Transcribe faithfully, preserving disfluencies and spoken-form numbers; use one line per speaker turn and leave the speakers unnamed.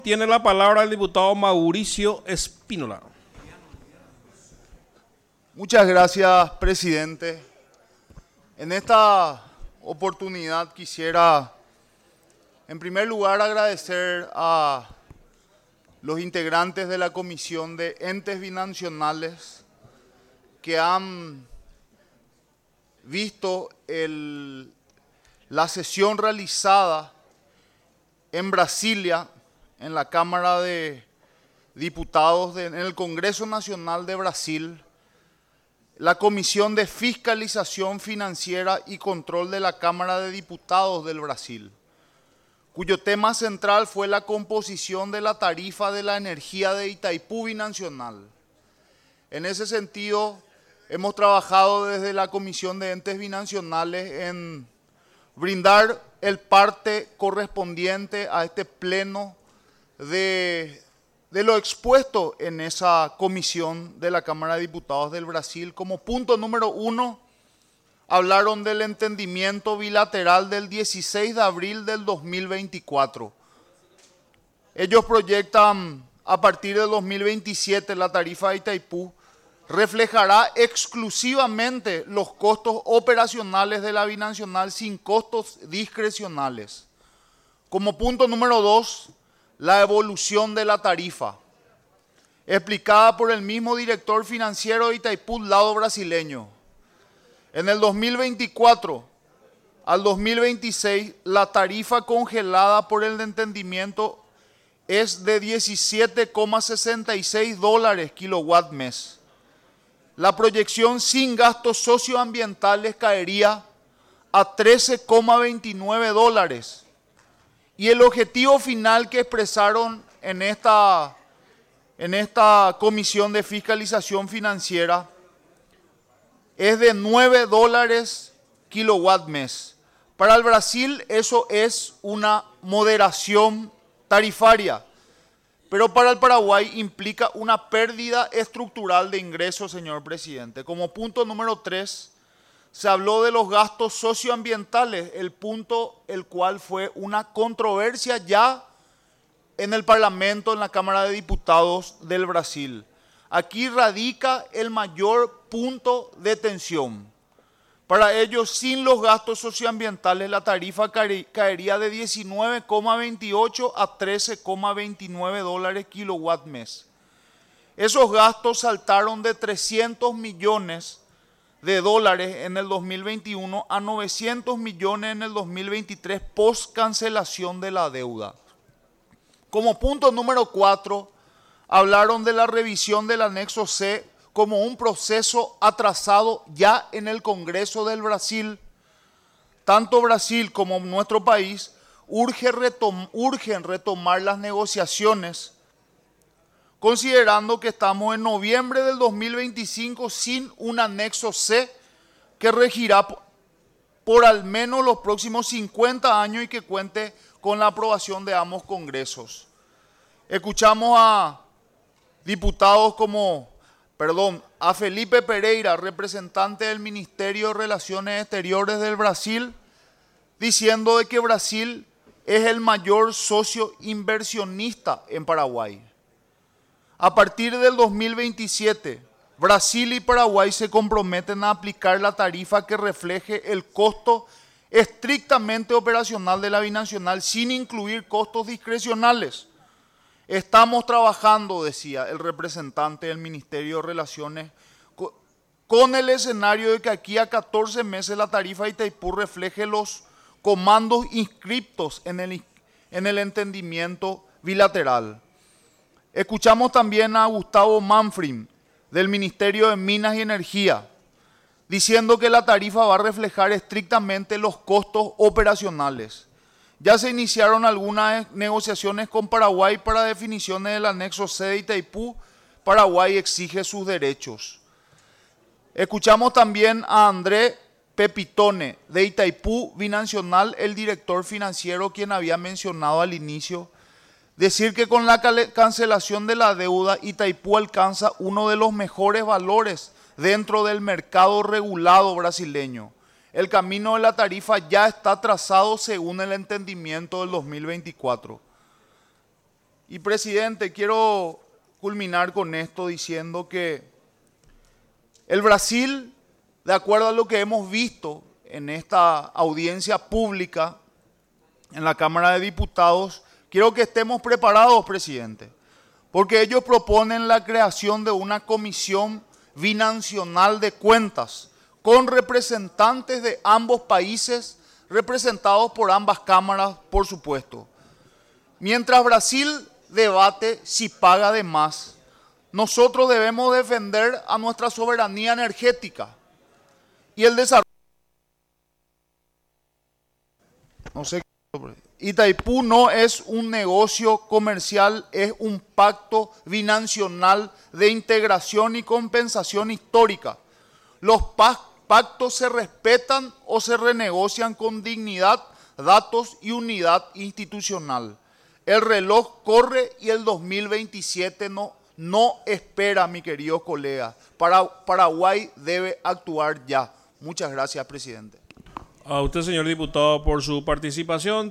Tiene la palabra el diputado Mauricio Espínola.
Muchas gracias, presidente. En esta oportunidad quisiera, en primer lugar, agradecer a los integrantes de la Comisión de Entes Binacionales que han visto el, la sesión realizada en Brasilia, en la Cámara de Diputados, de, en el Congreso Nacional de Brasil, la Comisión de Fiscalización Financiera y Control de la Cámara de Diputados del Brasil, cuyo tema central fue la composición de la tarifa de la energía de Itaipú Binacional. En ese sentido, hemos trabajado desde la Comisión de Entes Binacionales en brindar el parte correspondiente a este pleno de, de lo expuesto en esa comisión de la Cámara de Diputados del Brasil. Como punto número uno, hablaron del entendimiento bilateral del dieciséis de abril del dos mil veinticuatro. Ellos proyectan a partir del dos mil veintisiete la tarifa de Itaipú reflejará exclusivamente los costos operacionales de la binacional sin costos discrecionales. Como punto número dos, la evolución de la tarifa, explicada por el mismo director financiero de Itaipú, lado brasileño. En el dos mil veinticuatro al dos mil veintiséis, la tarifa congelada por el entendimiento es de diecisiete coma sesenta y seis dólares kilowatt mes. La proyección sin gastos socioambientales caería a trece coma veintinueve dólares. Y el objetivo final que expresaron en esta, en esta Comisión de Fiscalización Financiera es de nueve dólares kilowatt mes. Para el Brasil eso es una moderación tarifaria, pero para el Paraguay implica una pérdida estructural de ingresos, señor presidente. Como punto número tres, se habló de los gastos socioambientales, el punto el cual fue una controversia ya en el Parlamento, en la Cámara de Diputados del Brasil. Aquí radica el mayor punto de tensión. Para ellos, sin los gastos socioambientales, la tarifa caería de diecinueve coma veintiocho a trece coma veintinueve dólares kilowatt mes. Esos gastos saltaron de trescientos millones de dólares en el dos mil veintiuno a novecientos millones en el dos mil veintitrés post cancelación de la deuda. Como punto número cuatro, hablaron de la revisión del anexo C como un proceso atrasado ya en el Congreso del Brasil. Tanto Brasil como nuestro país urge retom- urgen retomar las negociaciones, considerando que estamos en noviembre del dos mil veinticinco sin un anexo C que regirá por al menos los próximos cincuenta años y que cuente con la aprobación de ambos congresos. Escuchamos a diputados como, perdón, a Felipe Pereira, representante del Ministerio de Relaciones Exteriores del Brasil, diciendo de que Brasil es el mayor socio inversionista en Paraguay. A partir del dos mil veintisiete, Brasil y Paraguay se comprometen a aplicar la tarifa que refleje el costo estrictamente operacional de la binacional sin incluir costos discrecionales. Estamos trabajando, decía el representante del Ministerio de Relaciones, con el escenario de que aquí a catorce meses la tarifa de Itaipú refleje los comandos inscriptos en el, en el entendimiento bilateral. Escuchamos también a Gustavo Manfrim, del Ministerio de Minas y Energía, diciendo que la tarifa va a reflejar estrictamente los costos operacionales. Ya se iniciaron algunas negociaciones con Paraguay para definiciones del anexo C de Itaipú. Paraguay exige sus derechos. Escuchamos también a André Pepitone, de Itaipú Binacional, el director financiero, quien había mencionado al inicio, decir que con la cancelación de la deuda, Itaipú alcanza uno de los mejores valores dentro del mercado regulado brasileño. El camino de la tarifa ya está trazado según el entendimiento del dos mil veinticuatro. Y presidente, quiero culminar con esto diciendo que el Brasil, de acuerdo a lo que hemos visto en esta audiencia pública en la Cámara de Diputados, quiero que estemos preparados, presidente, porque ellos proponen la creación de una comisión binacional de cuentas con representantes de ambos países, representados por ambas cámaras, por supuesto. Mientras Brasil debate si paga de más, nosotros debemos defender a nuestra soberanía energética y el desarrollo. No sé. Itaipú no es un negocio comercial, es un pacto binacional de integración y compensación histórica. Los pactos se respetan o se renegocian con dignidad, datos y unidad institucional. El reloj corre y el dos mil veintisiete no, no espera, mi querido colega. Para, Paraguay debe actuar ya. Muchas gracias, presidente.
A usted, señor diputado, por su participación.